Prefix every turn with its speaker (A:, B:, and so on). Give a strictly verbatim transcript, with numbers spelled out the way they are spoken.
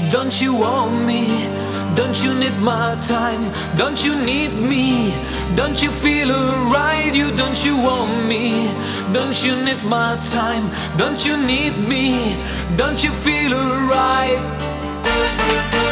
A: Don't you want me? Don't you need my time? Don't you need me? Don't you feel alright? You don't you want me? Don't you need my time? Don't you need me? Don't you feel alright?